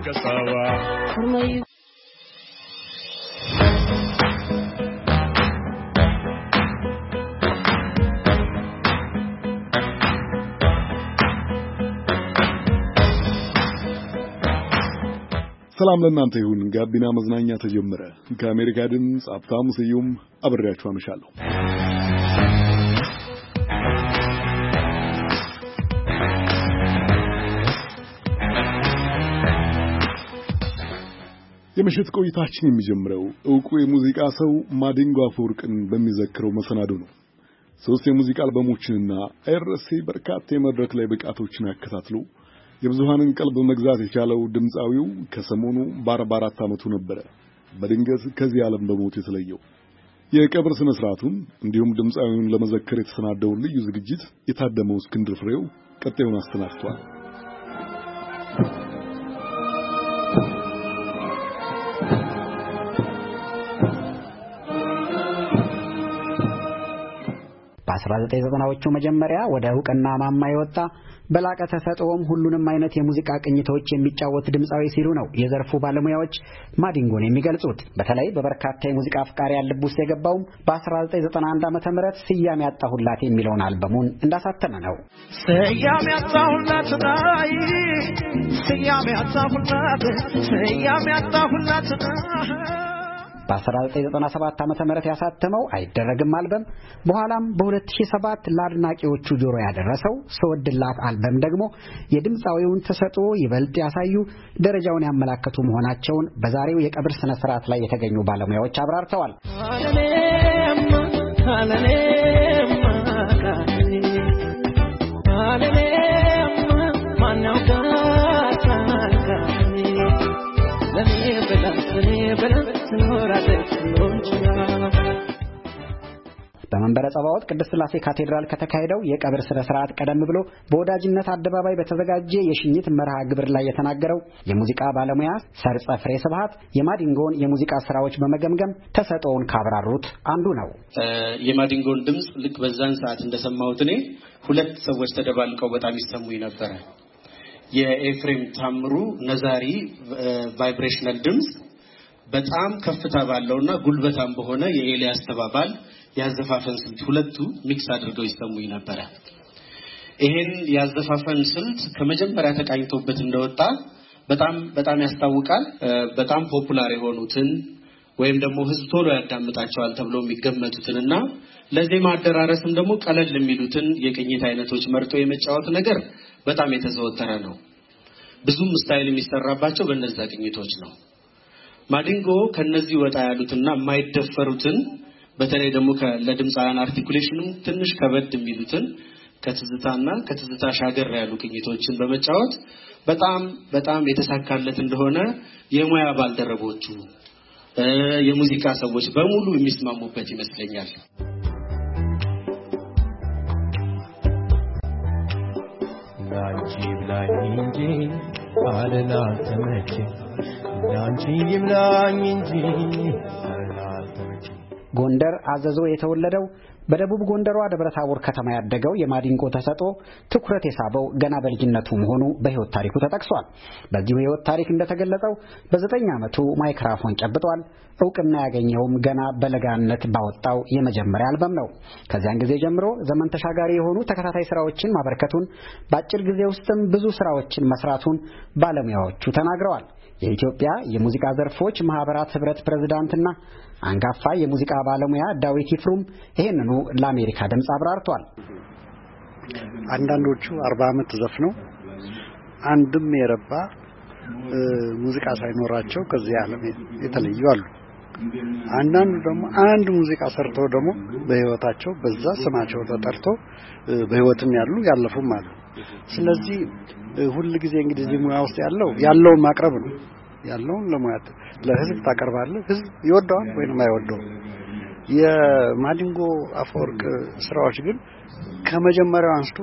kasawa ሰላም ለእናንተ ይሁን ጋቢና መዝናኛ ተጀመረ ከአሜሪካ ድምጽ ሀብታሙ ስዩም አብሬያችሁ አመሻለሁ የምሽት ቆይታችን የሚጀምረው ዕውቁ የሙዚቃ ሰው ማዲንጎ አፈወርቅን በሚዘክረው መሰናዶ ነው ሶስት የሙዚቃ አልበሞችንና አይረሴ በርካታ የመድረክ ላይ ብቃቶችን አከታትሎ የብዙሃንን ቀልብ መግዛት የቻለው ድምጻዊው ከሰሞኑ በ44 ዓመቱ ነበር በድንገት ከዚህ ዓለም በሞት የተለየው የቀብር ስነ ስርዓቱን እንዲሁም ድምጻዊውን ለመዘከር የተሰናዳው ልዩ ዝግጅት የታደመው እስክንድር ፍሬው ቀጣዩን አስተናግቷል በ1990ዎቹ መጀመሪያ ወደ ዕውቅና ማማ የወጣ በላቀ ተሰጥኦም ሁሉንም አይነት የሙዚቃ ቅኝቶች የሚጫወት ድምጻዊ ሲሉ ነው የዘርፉ ባለሙያዎች ማዲንጎን የሚገልጹት በተለይ በበርካታ የሙዚቃ አፍቃሪያን ልብ ውስጥ የገባው በ1991 ዓመተ ምህረት ስያሜ ያጣሁላት የሚለውን አልበሙን እንዳሳተመ ነው ስያሜ ያጣሁላት ናይ ስያሜ ያጣሁላት በ1997 ዓመተ ምህረት ያሳተመው አይደረግም አልበም በኋላም በ2007 ለአድናቂዎቹ ጆሮ ያደረሰው ስወድላት አልበም ደግሞ የድምጻዊውን ተሰጥኦ ይበልጥ ያሳዩ ደረጃውን ያመላከቱ መሆናቸውን በዛሬው የቀብር ስነ ስርዓት ላይ የተገኙ ባለሙያዎች አብራርተዋል በመንበረ ጸባዖት ቅድስት ሥላሴ ካቴድራል ከተካሄደው የቀብር ስነ ስርዓት ቀደም ብሎ በወዳጅነት አደባባይ በተዘጋጀ የሽኝት መርሃ ግብር ላይ የተናገረው የሙዚቃ ባለሙያ ሰርጸ ፍሬ ስብሐት የማዲንጎን የሙዚቃ ስራዎች በመገምገም ተሰጥኦውን ካብራሩት አንዱ ነው የማዲንጎን ድምጽ ልክ በዛን ሰዓት እንደሰማሁት እኔ ሁለት ሰዎች ተደባልቀው በጣም ይሰሙኝ ነበር የኤፍሬም ታምሩ ነዛሪ ቫይብሬሽናል ድምጽ በጣም ከፍታ ባለውና ጉልበታም በሆነ የኤልያስ ተባባል ያዘፋፈን ስልት ሁለቱ ሚክስ አድርገው ይሰሙኝ ነበር ይሄን ያዘፋፈን ስልት ከመጀመሪያ ተቃኝቶበት እንደወጣ በጣም ያስታውቃል በጣም ፖፑላር የሆኑትን ወይም ደግሞ ህዝብ ቶሎ ያዳምጣቸዋል ተብሎ የሚገመቱትንና ለዜማ አደራረስም ደግሞ ቀለል የሚሉትን የቅኝት አይነቶች መርጦ የመጫወት ነገር በጣም የተዘወተረ ነው ብዙም ስታይል የሚሰራባቸው በእነዛ ቅኝቶች ነው ማዲንጎ ከነዚህ ወጣ ያሉትና የማይደፈሩትን በተለይ ደግሞ ለድምጻውያን አርቲኩሌሽንም ትንሽ ከበድ የሚሉትን ከትዝታ ሻገር ያሉ ቅኝቶችን በመጫወት በጣም የተሳካለት እንደሆነ የሙያ ባልደረቦቹ የሙዚቃ ሰዎች በሙሉ የሚስማሙበት ይመስለኛል ላንቺ ብላኝ እንጂ አልላልተመች ላንቺ ብላኝ እንጂ አልላልተመች ጎንደር አዘዞ የተወለደው በደቡብ ጎንደሯ ደብረታቦር ከተማ ያደገው የማዲንጎ ተሰጥኦ ትኩረት የሳበው ገና በልጅነቱ መሆኑ በህይወት ታሪኩ ተጠቅሷል በዚሁ ህይወት ታሪክ እንደተገለጸው በ9 ዓመቱ ማይክሮፎን ጨብጧል ዕውቅና ያገኘውም ገና በለጋነት ባወጣው የመጀመሪያ አልበም ነው ከዚያን ጊዜ ጀምሮ ዘመን ተሻጋሪ የሆኑ ተከታታይ ስራዎችን ማበርከቱን በአጭር ጊዜ ውስጥም ብዙ ስራዎችን መስራቱን ባለሙያዎቹ ተናግረዋል የኢትዮጵያ የሙዚቃ ዘርፎች ማህበራት ህብረት ፕሬዝዳንትና አንጋፋ የሙዚቃ ባለሙያ ዳዊት ይፍሩም ይሄንኑ ለአሜሪካ ድምጽ አብራርቷል አንዳንዶቹ 40 ዓመት ዘፍነው አንድም የረባ ሙዚቃ ሳይኖራቸው ከዚህ ዓለም የተለዩ አሉ አንዳንዱ ደግሞ አንድ ሙዚቃ ሰርተው ደግሞ በህይወታቸው በዛ ስማቸው ተጠርቶ በህይወትም ያለፉም አሉ ስለዚህ ሁሉ ጊዜ እንግዲህ ሙያ ውስጥ ያለውን ማቅረብ ነው ያለውን ለሙያት ለህዝብ ታቀርባለህ ህዝብ ይወደዋል ወይንም አይወደውም የማዲንጎ አፈወርቅ ስራዎች ግን ከመጀመሪያው አንስቶ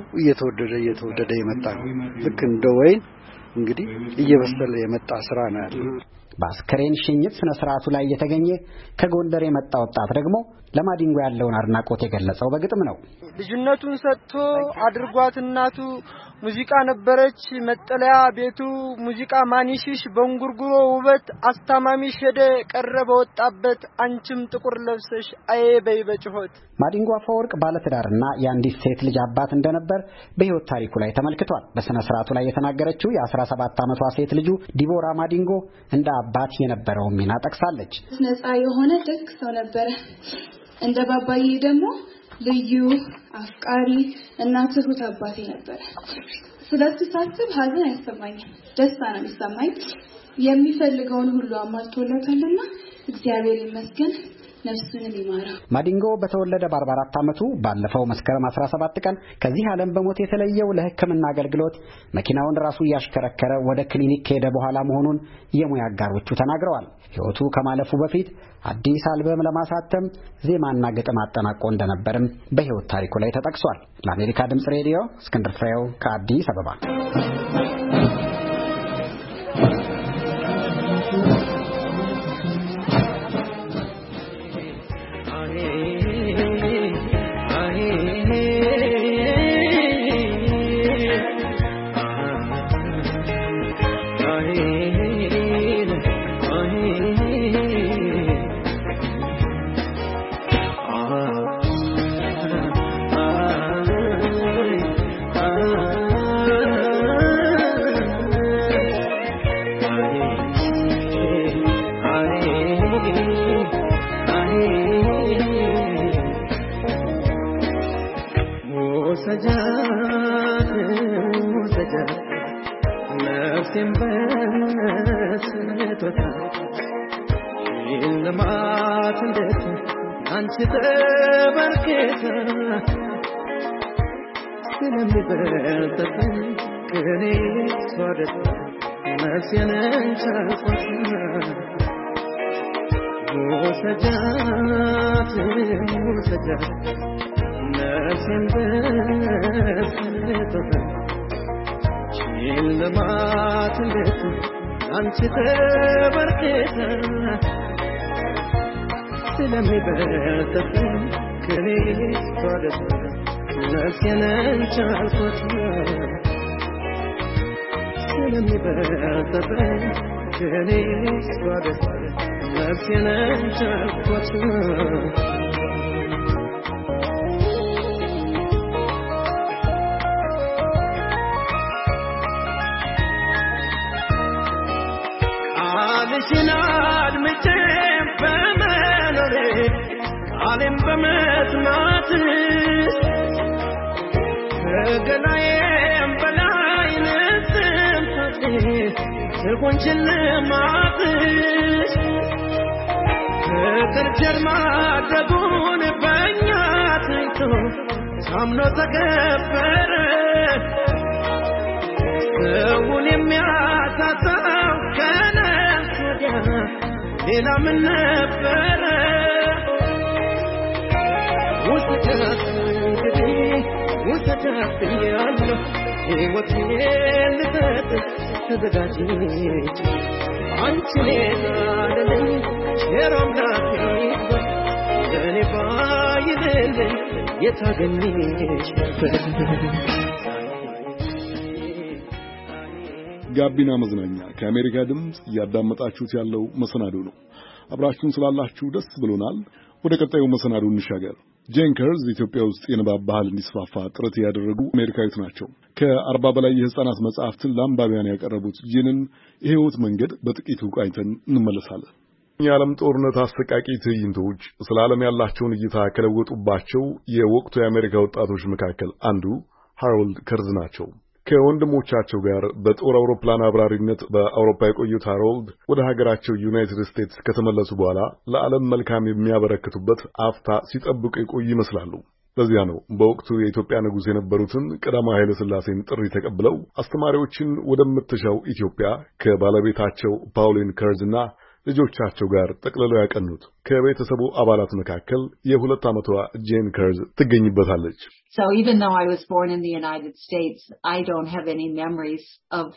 እየተወደደ የመጣ ነው ልክ እንደ ወይን እንግዲህ እየበሰለ የመጣ ስራ ነው ያለው በአስከሬን ሽኝት ስነ ስርዓቱ ላይ የተገኘ ከጎንደር የመጣ ወጣት ደግሞ ለማዲንጎ ያለውን አድናቆት የገለጸው በግጥም ነው። ልጅነቱን ሰጥቶ አድርጓት እናቱ ሙዚቃ ነበረች መጠለያ ቤቱ ሙዚቃ ማኒሽሽ በእንጉርጉሮ ውበት አስተማሚሽ ሄደ ቀረበ ወጣበት አንቺም ጥቁር ለብሰሽ አዬ በይበጭሆት። ማዲንጎ አፈወርቅ ባለትዳርና የአንዲት ሴት ልጅ አባት እንደነበር በህይወት ታሪኩ ላይ ተመልክቷል። በስነ ስርዓቱ ላይ የተናገረችው የ17 ዓመቷ ሴት ልጁ ዲቦራ ማዲንጎ እንደ አባት የነበረውን ሚና ጠቅሳለች። ነፃ የሆነ ደግ ሰው ነበር። እንደ ባባዬ ደግሞ ልዩ አፍቃሪ እና ትሁት አባቴ ነበር። ስለሱ ሳስብ ሀዘን አይሰማኝም፣ ደስታ ነው የሚሰማኝ። የሚፈልገውን ሁሉ አሟልቶለታልና እግዚአብሔር ይመስገን። ነፍሱን ይማረው። ማዲንጎ በተወለደ በ44 ዓመቱ ባለፈው መስከረም 17 ቀን ከዚህ ዓለም በሞት የተለየው ለሕክምና አገልግሎት መኪናውን ራሱ ያሽከረከረ ወደ ክሊኒክ ከሄደ በኋላ መሆኑን የሙያ አጋሮቹ ተናግረዋል። ሕይወቱ ከማለፉ በፊት አዲስ አልበም ለማሳተም ዜማና ግጥም አጠናቆ እንደነበርም በሕይወት ታሪኩ ላይ ተጠቅሷል። ለአሜሪካ ድምጽ ሬዲዮ እስክንድር ፍሬው ከአዲስ አበባ። ጋቢና መዝናኛ ከአሜሪካ ድምጽ ያዳመጣችሁት ያለው መሰናዶ ነው። አብራችሁን ስላላችሁ ደስ ብሎናል። ወደ ቀጣዩ መሰናዶ እንሻገር። ጄን ከርዝ ኢትዮጵያ ውስጥ የንባብ ባህል እንዲስፋፋ ጥረት ያደረጉ አሜሪካዊት ናቸው። ከ40 በላይ የህፃናት መጽሐፍትን ለአንባቢያን ያቀረቡት ጄንን የህይወት መንገድ በጥቂቱ ቃኝተን እንመለሳለን። የዓለም ጦርነት አሰቃቂ ትዕይንቶች ስለ ዓለም ያላቸውን እይታ ከለወጡባቸው የወቅቱ የአሜሪካ ወጣቶች መካከል አንዱ ሃሮልድ ከርዝ ናቸው። ከወንድሞቻቸው ጋር በጦር አውሮፕላን አብራሪነት በአውሮፓ የቆዩት ሃሮልድ ወደ ሀገራቸው ዩናይትድ ስቴትስ ከተመለሱ በኋላ ለዓለም መልካም የሚያበረክቱበት አፍታ ሲጠብቁ የቆዩ ይመስላሉ። ለዚያ ነው በወቅቱ የኢትዮጵያ ንጉሥ የነበሩትን ቀዳማዊ ኃይለ ሥላሴን ጥሪ ተቀብለው አስተማሪዎችን ወደምትሻው ኢትዮጵያ ከባለቤታቸው ፓውሊን ከርዝና ልጆቻቸው ጋር ጠቅልለው ያቀኑት። ከቤተሰቡ አባላት መካከል የ2 ዓመቷ ጄን ከርዝ ትገኝበታለች። So even though I was born in the United States, I don't have any memories of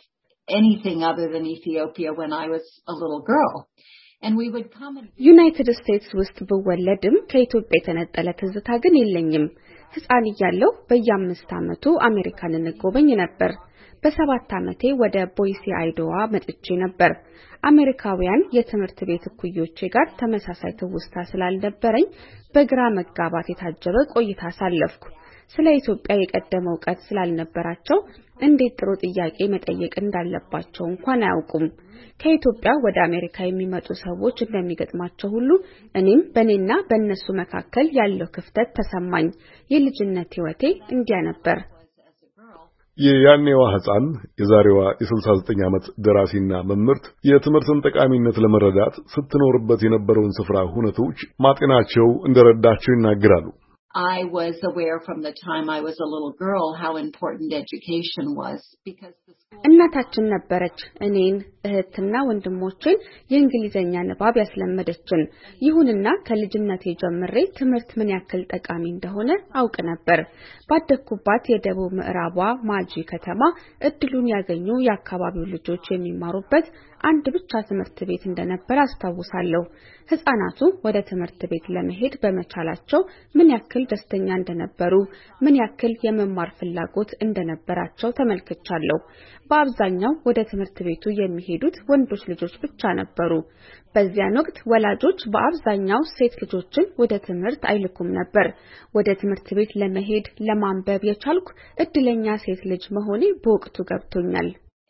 anything other than Ethiopia when I was a little girl. And we would come and United States ውስጥ በወለድም ከኢትዮጵያ የተነጠለ ትዝታ ግን የለኝም። ሕፃን እያለሁ በየ5 ዓመቱ አሜሪካንን ጎበኝ ነበር። በ7 ዓመቴ ወደ ቦይሲ አይዶዋ መጥቼ ነበር። አሜሪካውያን የትምህርት ቤት እኩዮቼ ጋር ተመሳሳይ ትውስታ ስላልነበረኝ በግራ መጋባት የታጀበ ቆይታ ሳለፍኩ። ስለ ኢትዮጵያ የቀደመ ዕውቀት ስላልነበራቸው እንዴት ጥሩ ጥያቄ መጠየቅ እንዳለባቸው እንኳን አያውቁም። ከኢትዮጵያ ወደ አሜሪካ የሚመጡ ሰዎች እንደሚገጥማቸው ሁሉ እኔም በእኔና በእነሱ መካከል ያለው ክፍተት ተሰማኝ። የልጅነት ህይወቴ እንዲያ ነበር። የያኔዋ ሕፃን የዛሬዋ የ69 ዓመት ደራሲና መምህርት የትምህርትን ጠቃሚነት ለመረዳት ስትኖርበት የነበረውን ስፍራ ሁነቶች ማጤናቸው እንደረዳቸው ይናገራሉ። I was aware from the time I was a little girl how important education was because እናታችን ነበረች እኔን እህትና ወንድሞቼን የእንግሊዘኛ ንባብ ያስለመደችን። ይሁንና ከልጅነቴ ጀምሬ ትምህርት ምን ያክል ጠቃሚ እንደሆነ አውቅ ነበር። ባደኩባት የደቡብ ምዕራቧ ማጂ ከተማ እድሉን ያገኙ የአካባቢው ልጆች የሚማሩበት አንድ ብቻ ትምህርት ቤት እንደነበር አስታውሳለሁ። ህፃናቱ ወደ ትምህርት ቤት ለመሄድ በመቻላቸው ምን ያክል ደስተኛ እንደነበሩ፣ ምን ያክል የመማር ፍላጎት እንደነበራቸው ተመልክቻለሁ። በአብዛኛው ወደ ትምህርት ቤቱ የሚሄዱት ወንዶች ልጆች ብቻ ነበሩ። በዚያን ወቅት ወላጆች በአብዛኛው ሴት ልጆችን ወደ ትምህርት አይልኩም ነበር። ወደ ትምህርት ቤት ለመሄድ ለማንበብ የቻልኩ እድለኛ ሴት ልጅ መሆኔ በወቅቱ ገብቶኛል።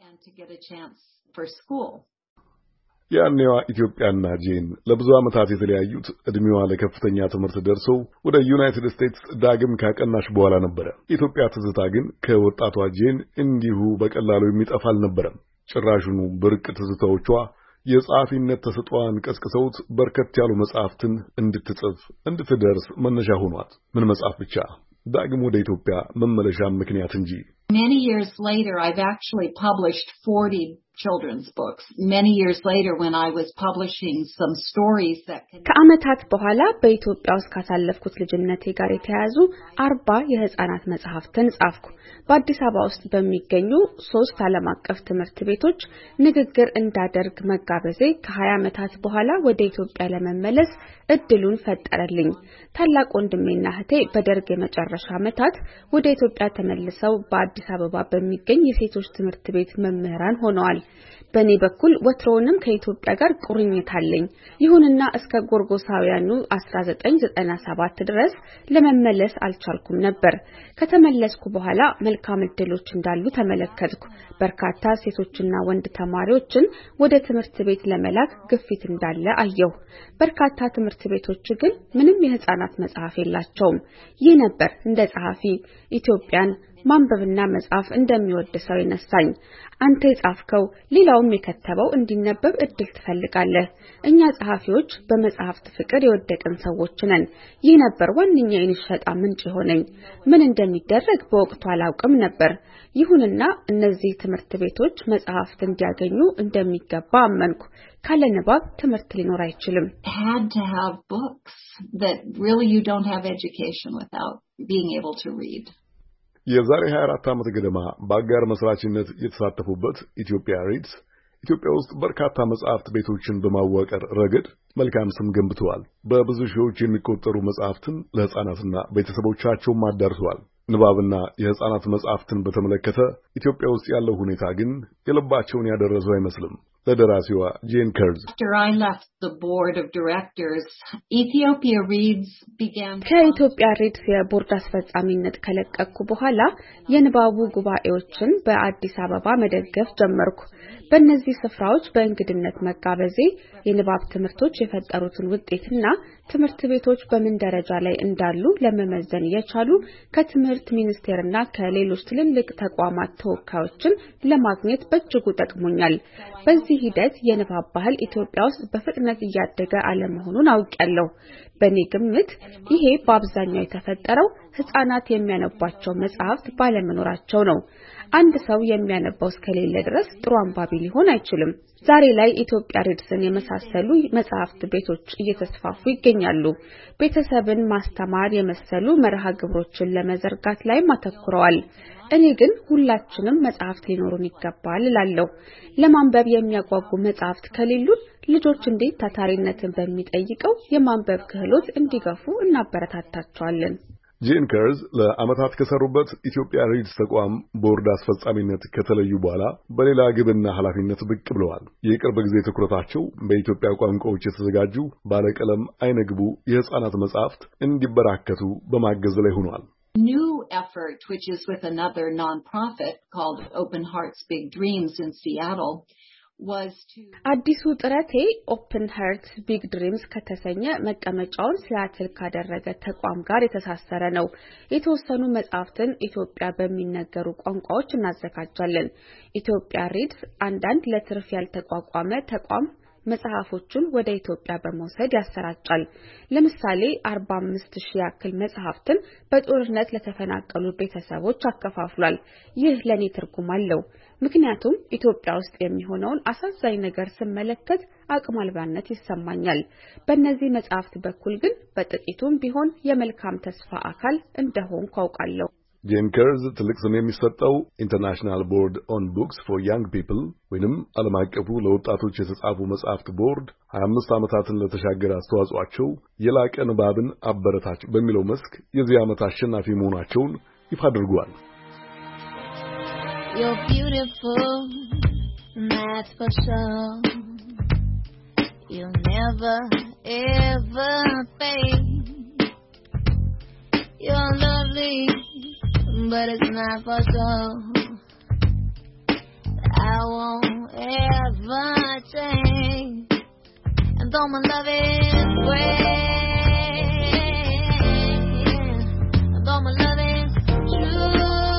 ያኔዋ ኢትዮጵያና ጄን ለብዙ ዓመታት የተለያዩት እድሜዋ ለከፍተኛ ትምህርት ደርሰው ወደ ዩናይትድ ስቴትስ ዳግም ካቀናሽ በኋላ ነበር። ኢትዮጵያ ትዝታ ግን ከወጣቷ ጄን እንዲሁ በቀላሉ የሚጠፋ አልነበረም። ጭራሹኑ ብርቅ ትዝታዎቿ የጻፊነት ተሰጥኦዋን ቀስቅሰውት በርከት ያሉ መጽሐፍትን እንድትጽፍ እንድትደርስ መነሻ ሆኗት። ምን መጽሐፍ ብቻ ዳግም ወደ ኢትዮጵያ መመለሻ ምክንያት እንጂ። Many years later, I've actually published 40 children's books. Many years later, when I was publishing some stories that ከዓመታት በኋላ በኢትዮጵያ ውስጥ ካሳለፍኩት ልጅነቴ ጋር የተያያዙ 40 የህፃናት መጽሐፍትን ጻፍኩ። በአዲስ አበባ ውስጥ በሚገኙ 3 ዓለም አቀፍ ትምህርት ቤቶች ንግግር እንዳደርግ መጋበዜ ከ20 ዓመታት በኋላ ወደ ኢትዮጵያ ለመመለስ እድሉን ፈጠረልኝ። ታላቅ ወንድሜና እህቴ በደርግ የመጨረሻ ዓመታት ወደ ኢትዮጵያ ተመልሰው በአዲስ አበባ በሚገኝ የሴቶች ትምህርት ቤት መምህራን ሆነዋል። በኔ በኩል ወትሮውንም ከኢትዮጵያ ጋር ቁርኝት አለኝ። ይሁንና እስከ ጎርጎሳውያኑ 1997 ድረስ ለመመለስ አልቻልኩም ነበር። ከተመለስኩ በኋላ መልካም እድሎች እንዳሉ ተመለከትኩ። በርካታ ሴቶችና ወንድ ተማሪዎችን ወደ ትምህርት ቤት ለመላክ ግፊት እንዳለ አየሁ። በርካታ ትምህርት ቤቶች ግን ምንም የህፃናት መጽሐፍ የላቸውም። ይህ ነበር እንደ ጸሐፊ ኢትዮጵያን ማንበብና መጻፍ እንደሚወድ ሰው ይነሳኝ። አንተ የጻፍከው ሌላውም የከተበው እንዲነበብ እድል ትፈልጋለህ። እኛ ጸሐፊዎች በመጽሐፍት ፍቅር የወደቅን ሰዎች ነን። ይህ ነበር ዋነኛ የንሸጣ ምንጭ ሆነኝ። ምን እንደሚደረግ በወቅቱ አላውቅም ነበር። ይሁንና እነዚህ ትምህርት ቤቶች መጽሐፍት እንዲያገኙ እንደሚገባ አመንኩ። ካለ ንባብ ትምህርት ሊኖር አይችልም። Had to have books that really you don't have education without being able to read. የዛሬ 24 ዓመት ገደማ በአጋር መስራችነት የተሳተፉበት ኢትዮጵያ ሪድስ ኢትዮጵያ ውስጥ በርካታ መጽሐፍት ቤቶችን በማዋቀር ረገድ መልካም ስም ገንብተዋል። በብዙ ሺዎች የሚቆጠሩ መጽሐፍትን ለህፃናትና ቤተሰቦቻቸው አዳርሰዋል። ንባብና የህፃናት መጽሐፍትን በተመለከተ ኢትዮጵያ ውስጥ ያለው ሁኔታ ግን የልባቸውን ያደረሰው አይመስልም። ለደራሲዋ ጄን ከርዝ After I left the board of directors, Ethiopia Reads began ከኢትዮጵያ ሪድስ የቦርድ አስፈጻሚነት ከለቀቅኩ በኋላ የንባቡ ጉባኤዎችን በአዲስ አበባ መደገፍ ጀመርኩ። በእነዚህ ስፍራዎች በእንግድነት መጋበዜ የንባብ ትምህርቶች የፈጠሩትን ውጤትና ትምህርት ቤቶች በምን ደረጃ ላይ እንዳሉ ለመመዘን የቻሉ ከትምህርት ሚኒስቴርና ከሌሎች ትልልቅ ተቋማት ተወካዮችን ለማግኘት በእጅጉ ጠቅሞኛል። በዚህ ሂደት የንባብ ባህል ኢትዮጵያ ውስጥ በፍጥነት እያደገ አለመሆኑን አውቃለሁ። በእኔ ግምት ይሄ በአብዛኛው የተፈጠረው ህፃናት የሚያነቧቸው መጽሐፍት ባለመኖራቸው ነው። አንድ ሰው የሚያነባው እስከሌለ ድረስ ጥሩ አንባቢ ሊሆን አይችልም። ዛሬ ላይ ኢትዮጵያ ሪድስን የመሳሰሉ መጽሐፍት ቤቶች እየተስፋፉ ይገኛሉ። ቤተሰብን ማስተማር የመሰሉ መርሃ ግብሮችን ለመዘርጋት ላይ አተኩረዋል። እኔ ግን ሁላችንም መጽሐፍት ሊኖሩን ይገባል እላለሁ። ለማንበብ የሚያጓጉ መጽሐፍት ከሌሉን ልጆች እንዴት ታታሪነትን በሚጠይቀው የማንበብ ክህሎት እንዲገፉ እናበረታታቸዋለን። ጄን ከርዝ ለዓመታት ከሰሩበት ኢትዮጵያ ሪድስ ተቋም ቦርድ አስፈጻሚነት ከተለዩ በኋላ በሌላ ግብና ኃላፊነት ብቅ ብለዋል። የቅርብ ጊዜ ትኩረታቸው በኢትዮጵያ ቋንቋዎች የተዘጋጁ ባለቀለም አይነግቡ የሕፃናት መጽሐፍት እንዲበራከቱ በማገዝ ላይ ሆኗል። New effort, which is with another nonprofit called Open Hearts Big Dreams in Seattle, was to አዲሱ ጥረቴ ኦፕን ሃርትስ ቢግ ድሪምስ ከተሰኘ መቀመጫውን ሲያትል ካደረገ ተቋም ጋር የተሳሰረ ነው። የተወሰኑ መጽሐፍትን ኢትዮጵያ በሚነገሩ ቋንቋዎች እናዘጋጃለን። ኢትዮጵያ ሪድስ አንዳንድ ለትርፍ ያልተቋቋመ ተቋም መጽሐፎቹን ወደ ኢትዮጵያ በመውሰድ ያሰራጫል። ለምሳሌ 45000 ያክል መጽሐፍትን በጦርነት ለተፈናቀሉ ቤተሰቦች አከፋፍሏል። ይህ ለኔ ትርጉም አለው። ምክንያቱም ኢትዮጵያ ውስጥ የሚሆነውን አሳዛኝ ነገር ስመለከት አቅም አልባነት ይሰማኛል። በእነዚህ መጽሐፍት በኩል ግን በጥቂቱም ቢሆን የመልካም ተስፋ አካል እንደሆንኩ አውቃለሁ። ጄን ከርዝ ትልቅ ስም የሚሰጠው ኢንተርናሽናል ቦርድ ኦን ቡክስ ፎር ያንግ ፒፕል ወይንም ዓለም አቀፉ ለወጣቶች የተጻፉ መጽሐፍት ቦርድ 25 ዓመታትን ለተሻገረ አስተዋጽኦአቸው የላቀ ንባብን አበረታች በሚለው መስክ የዚህ ዓመት አሸናፊ መሆናቸውን ይፋ አድርጓል። You're beautiful, that's for sure. You'll never, ever fade. You're lovely, but it's not for sure. I won't ever change. And though my love is great, and though my love is true,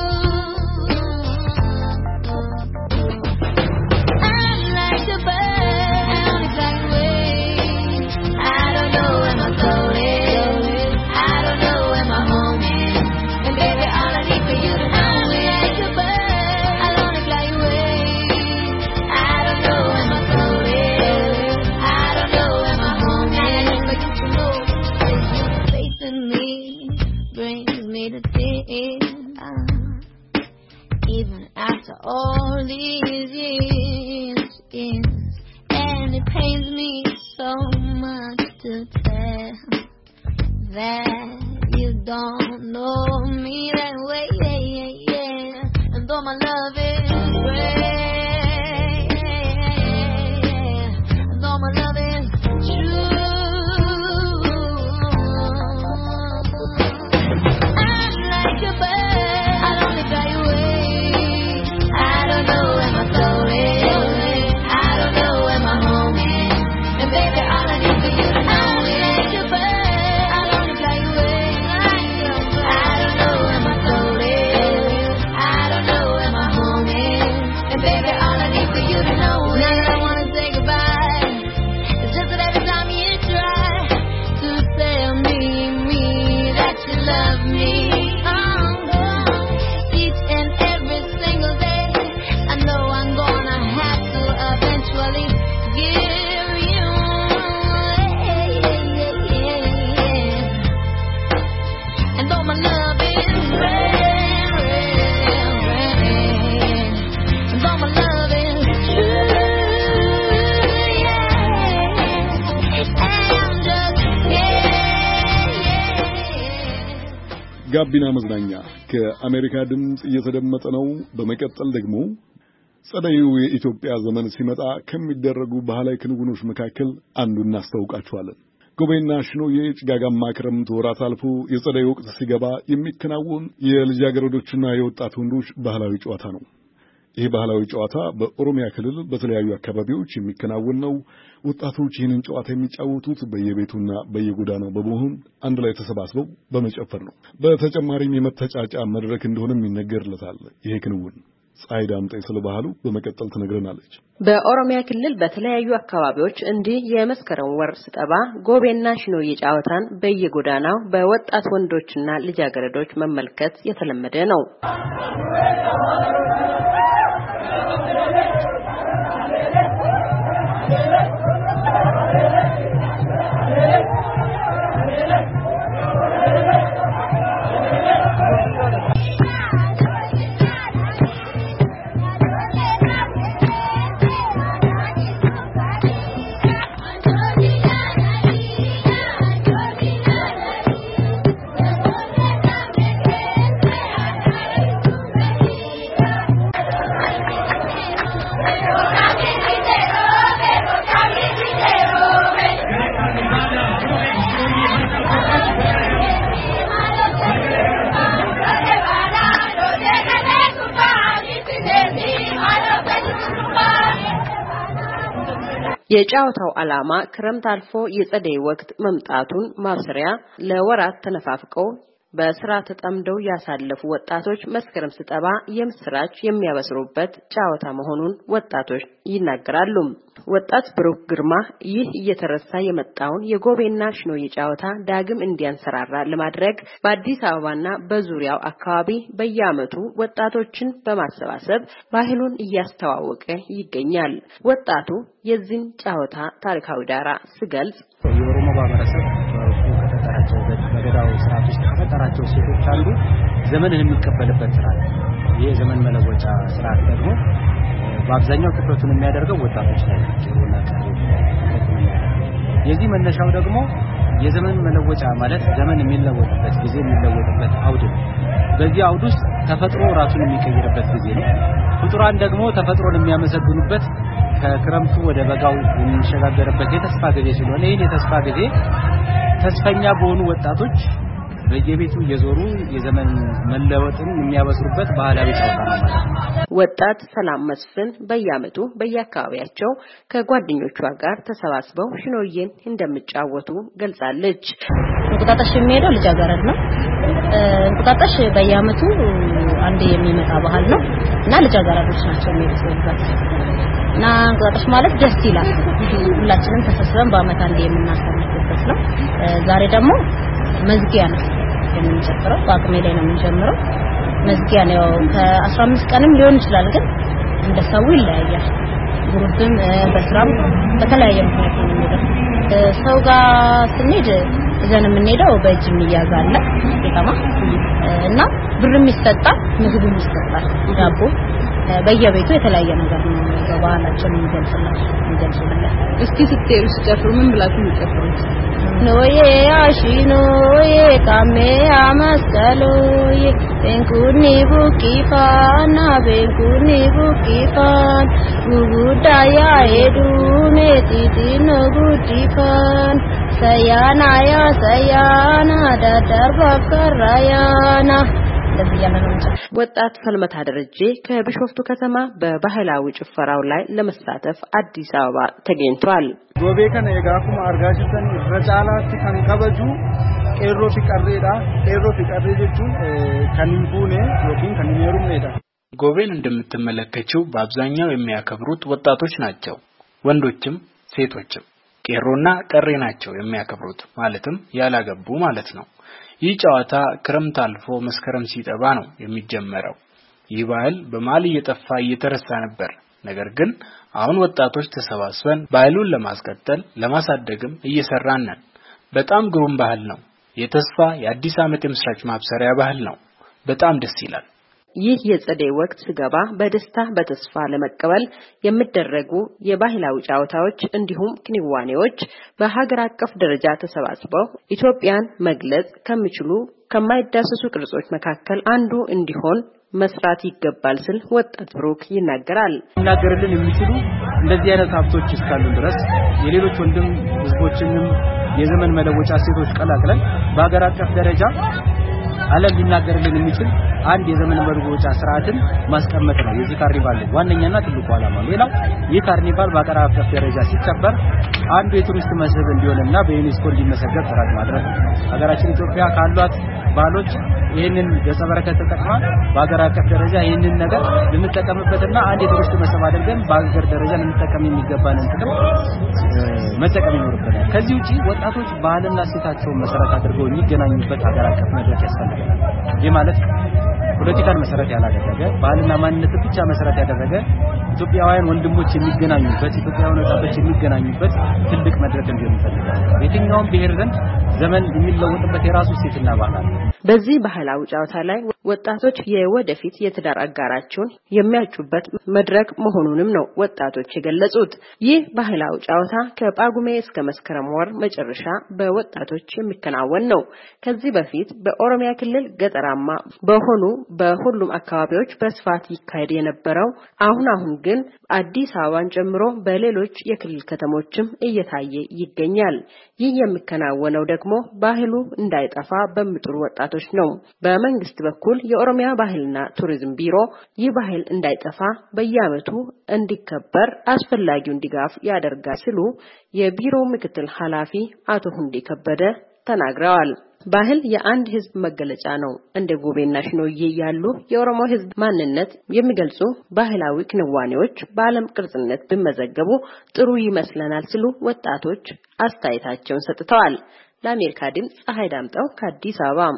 even after all these years, and it pains me so much to tell that you don't know me that way, and though my love is great, and though my love is true, I'm like a bird. ጋቢና መዝናኛ ከአሜሪካ ድምጽ እየተደመጠ ነው። በመቀጠል ደግሞ ጸደዩ የኢትዮጵያ ዘመን ሲመጣ ከሚደረጉ ባህላዊ ክንውኖች መካከል አንዱን እናስተዋውቃችኋለን። ጎበና ሽኖዬ ጭጋጋማ ክረምት ወራት አልፎ የጸደይ ወቅት ሲገባ የሚከናወን የልጃገረዶችና የወጣት ወንዶች ባህላዊ ጨዋታ ነው። ይህ ባህላዊ ጨዋታ በኦሮሚያ ክልል በተለያዩ አካባቢዎች የሚከናወን ነው። ወጣቶች ይህንን ጨዋታ የሚጫወቱት በየቤቱና በየጎዳናው በመሆን አንድ ላይ ተሰባስበው በመጨፈር ነው። በተጨማሪም የመተጫጫ መድረክ እንደሆነም ይነገርለታል። ይሄ ክንውን ፀሐይ ዳምጤ ስለ ባህሉ በመቀጠል ትነግረናለች። በኦሮሚያ ክልል በተለያዩ አካባቢዎች እንዲህ የመስከረም ወር ስጠባ ጎቤና ሽኖዬ ጨዋታን በየጎዳናው በወጣት ወንዶችና ልጃገረዶች መመልከት የተለመደ ነው። የጫወታው ዓላማ ክረምት አልፎ የጸደይ ወቅት መምጣቱን ማብሰሪያ ለወራት ተነፋፍቀው በስራ ተጠምደው ያሳለፉ ወጣቶች መስከረም ስጠባ የምስራች የሚያበስሩበት ጫወታ መሆኑን ወጣቶች ይናገራሉ። ወጣት ብሩክ ግርማ ይህ እየተረሳ የመጣውን የጎቤና ሽኖዬ ጫወታ ዳግም እንዲያንሰራራ ለማድረግ በአዲስ አበባና በዙሪያው አካባቢ በየዓመቱ ወጣቶችን በማሰባሰብ ባህሉን እያስተዋወቀ ይገኛል። ወጣቱ የዚህን ጫወታ ታሪካዊ ዳራ ሲገልጽ የኦሮሞ ማህበረሰብ ከተጠራቸው በገዳው ስርዓት ውስጥ ከተጠራቸው ሴቶች አንዱ ዘመንን የሚቀበልበት ስርዓት ይሄ ዘመን መለወጫ ስርዓት ደግሞ በአብዛኛው ትኩረቱን የሚያደርገው ወጣቶች ላይ ነው። የዚህ መነሻው ደግሞ የዘመን መለወጫ ማለት ዘመን የሚለወጥበት ጊዜ የሚለወጥበት አውድ ነው። በዚህ አውድ ውስጥ ተፈጥሮ ራሱን የሚቀይርበት ጊዜ ነው። ፍጡራን ደግሞ ተፈጥሮን የሚያመሰግኑበት ከክረምቱ ወደ በጋው የሚሸጋገርበት የተስፋ ጊዜ ስለሆነ ይሄን የተስፋ ጊዜ ተስፈኛ በሆኑ ወጣቶች በየቤቱ የዞሩ የዘመን መለወጥን የሚያበስሩበት ባህላዊ ጨዋታ ነው ማለት ነው። ወጣት ሰላም መስፍን በየዓመቱ በየአካባቢያቸው ከጓደኞቿ ጋር ተሰባስበው ሽኖዬን እንደሚጫወቱ ገልጻለች። እንቁጣጣሽ የሚሄደው ልጃገረድ ነው። እንቁጣጣሽ በየዓመቱ አንድ የሚመጣ ባህል ነው እና ልጃገረዶች ናቸው የሚያበስሩበት እና እንቁጣጣሽ ማለት ደስ ይላል። ሁላችንም ተሰብስበን በአመት አንዴ የምናሳልፍበት ነው። ዛሬ ደግሞ መዝጊያ ነው የምንጨፍረው። በአቅሜ ላይ ነው የምንጀምረው። መዝጊያ ነው ከ15 ቀንም ሊሆን ይችላል ግን እንደሰው ይለያያል። ግሩፕም በስራም በተለያየ ምክንያት ነው የሚሄደው። ሰው ጋር ስንሄድ እዛን የምንሄደው በእጅም ይያዛል ይጣማ እና ብርም ይሰጣል ምግብም ይሰጣል ዳቦ በየቤቱ የተለያየ ነገር ነው በባህላችን የሚገልጽልን። እስኪ ስትሄዱ ሲጨፍሩ ምን ብላችሁ የምትጨፍሩት? ኖዬ አሺኖዬ ካሜ አመስቀሎዬ ቤንኩኒ ቡቂፋና ቤንኩኒ ቡቂፋን ጉጉዳያ ሄዱሜ ጢጢኖ ጉዲፋን ሰያናያ ሰያና ዳዳርባ ከራያና ወጣት ፈልመታ ደረጀ ከቢሾፍቱ ከተማ በባህላዊ ጭፈራው ላይ ለመሳተፍ አዲስ አበባ ተገኝቷል። ጎቤ ከነ የጋፉማ አርጋሽተን ረጫላት ከንከበጁ ቄሮ ፊቀሬዳ ቄሮ ፊቀሬ ጀቹ ከንቡኔ ወኪን ከንሜሩሜዳ ጎቤን እንደምትመለከቱው በአብዛኛው የሚያከብሩት ወጣቶች ናቸው። ወንዶችም ሴቶችም ቄሮና ቀሬ ናቸው የሚያከብሩት ማለትም ያላገቡ ማለት ነው። ይህ ጨዋታ ክረምት አልፎ መስከረም ሲጠባ ነው የሚጀመረው። ይህ ባህል በማሊ እየጠፋ እየተረሳ ነበር። ነገር ግን አሁን ወጣቶች ተሰባስበን ባህሉን ለማስቀጠል ለማሳደግም እየሰራን ነን። በጣም ግሩም ባህል ነው። የተስፋ የአዲስ ዓመት የምስራች ማብሰሪያ ባህል ነው። በጣም ደስ ይላል። ይህ የጸደይ ወቅት ሲገባ በደስታ በተስፋ ለመቀበል የሚደረጉ የባህላዊ ጨዋታዎች እንዲሁም ክንዋኔዎች በሀገር አቀፍ ደረጃ ተሰባስበው ኢትዮጵያን መግለጽ ከሚችሉ ከማይዳሰሱ ቅርጾች መካከል አንዱ እንዲሆን መስራት ይገባል ሲል ወጣት ብሩክ ይናገራል። እናገርልን የሚችሉ እንደዚህ አይነት ሀብቶች እስካሉ ድረስ የሌሎች ወንድም ህዝቦችንም የዘመን መለወጫ ሴቶች ቀላቅለን በሀገር አቀፍ ደረጃ ዓለም ሊናገርልን የሚችል አንድ የዘመን መለወጫ ስርዓትን ማስቀመጥ ነው የዚህ ካርኒቫል ዋነኛና ትልቁ ዓላማ። ሌላው ይህ ካርኒቫል በአገር አቀፍ ደረጃ ሲከበር አንዱ የቱሪስት መስህብ እንዲሆንና በዩኔስኮ እንዲመሰገን ጥረት ማድረግ ነው። ሀገራችን ኢትዮጵያ ካሏት ባህሎች ይህንን ገጸ በረከት ተጠቅማ በአገር አቀፍ ደረጃ ይህንን ነገር ልንጠቀምበትና አንድ የቱሪስት መስህብ አድርገን በአገር ደረጃ ልንጠቀም የሚገባንን ጥቅም መጠቀም ይኖርብናል። ከዚህ ውጪ ወጣቶች ባህልና እሴታቸውን መሰረት አድርገው የሚገናኙበት ሀገር አቀፍ መድረክ ያስፈልጋል። ይህ ማለት ፖለቲካን መሰረት ያላደረገ ባህልና ማንነትን ብቻ መሰረት ያደረገ ኢትዮጵያውያን ወንድሞች የሚገናኙበት ኢትዮጵያውያን ወጣቶች የሚገናኙበት ትልቅ መድረክ እንዲሆን ይፈልጋል። የትኛውም ብሔር ዘንድ ዘመን የሚለወጥበት የራሱ እሴትና ባህል አለ። በዚህ ባህላዊ ጨዋታ ላይ ወጣቶች የወደፊት የትዳር አጋራቸውን የሚያጩበት መድረክ መሆኑንም ነው ወጣቶች የገለጹት። ይህ ባህላዊ ጨዋታ ከጳጉሜ እስከ መስከረም ወር መጨረሻ በወጣቶች የሚከናወን ነው። ከዚህ በፊት በኦሮሚያ ክልል ገጠራማ በሆኑ በሁሉም አካባቢዎች በስፋት ይካሄድ የነበረው አሁን ግን አዲስ አበባን ጨምሮ በሌሎች የክልል ከተሞችም እየታየ ይገኛል። ይህ የሚከናወነው ደግሞ ባህሉ እንዳይጠፋ በሚጥሩ ወጣቶች ነው። በመንግስት በኩል የኦሮሚያ ባህልና ቱሪዝም ቢሮ ይህ ባህል እንዳይጠፋ በየዓመቱ እንዲከበር አስፈላጊውን ድጋፍ ያደርጋል ሲሉ የቢሮው ምክትል ኃላፊ አቶ ሁንዴ ከበደ ተናግረዋል። ባህል የአንድ ህዝብ መገለጫ ነው። እንደ ጎቤና ሽኖዬ ያሉ የኦሮሞ ህዝብ ማንነት የሚገልጹ ባህላዊ ክንዋኔዎች በዓለም ቅርስነት ቢመዘገቡ ጥሩ ይመስለናል ሲሉ ወጣቶች አስተያየታቸውን ሰጥተዋል። ለአሜሪካ ድምጽ ፀሐይ ዳምጠው ከአዲስ አበባ።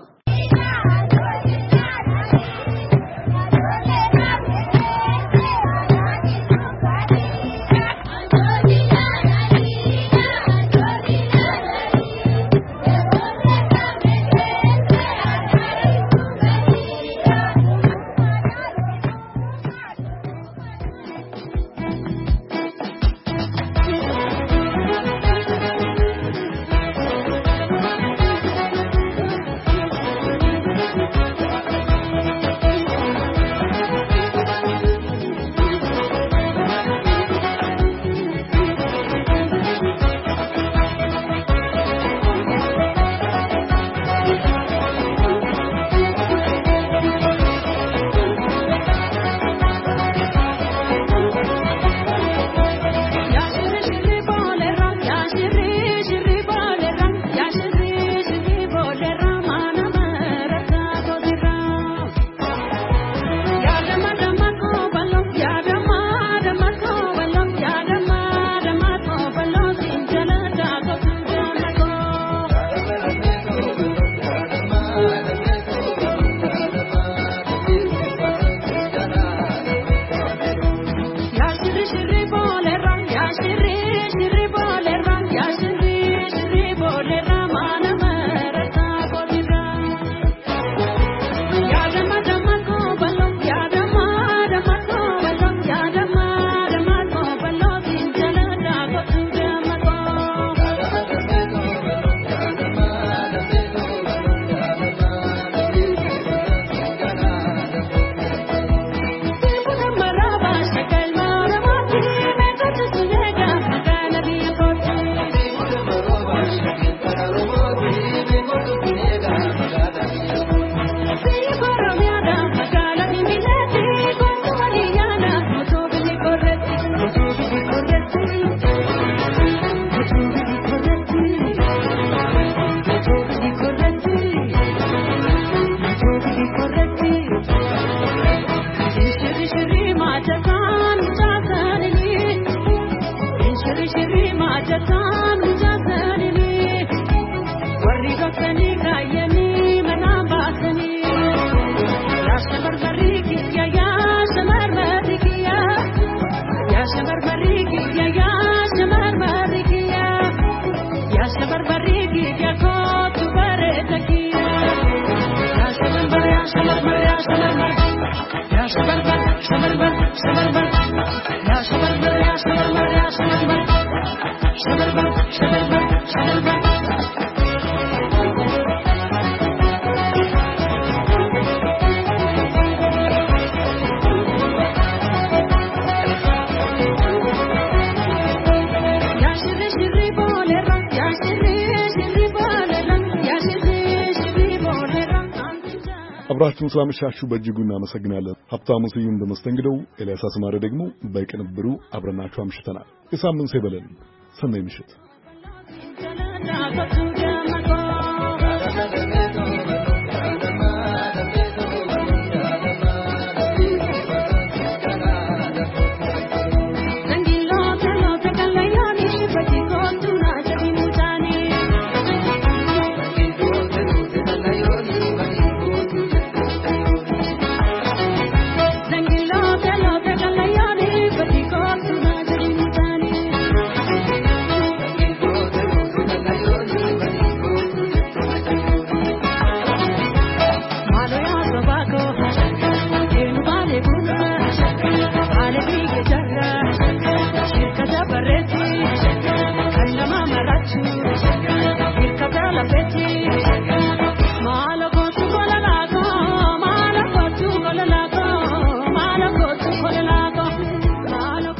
አብራችሁን ስላመሻችሁ በእጅጉ እናመሰግናለን። ሀብታሙ ስዩም በመስተንግደው፣ ኤልያስ አስማረ ደግሞ በቅንብሩ አብረናችሁ አምሽተናል። የሳምንት ሰው ይበለን። ሰናይ ምሽት።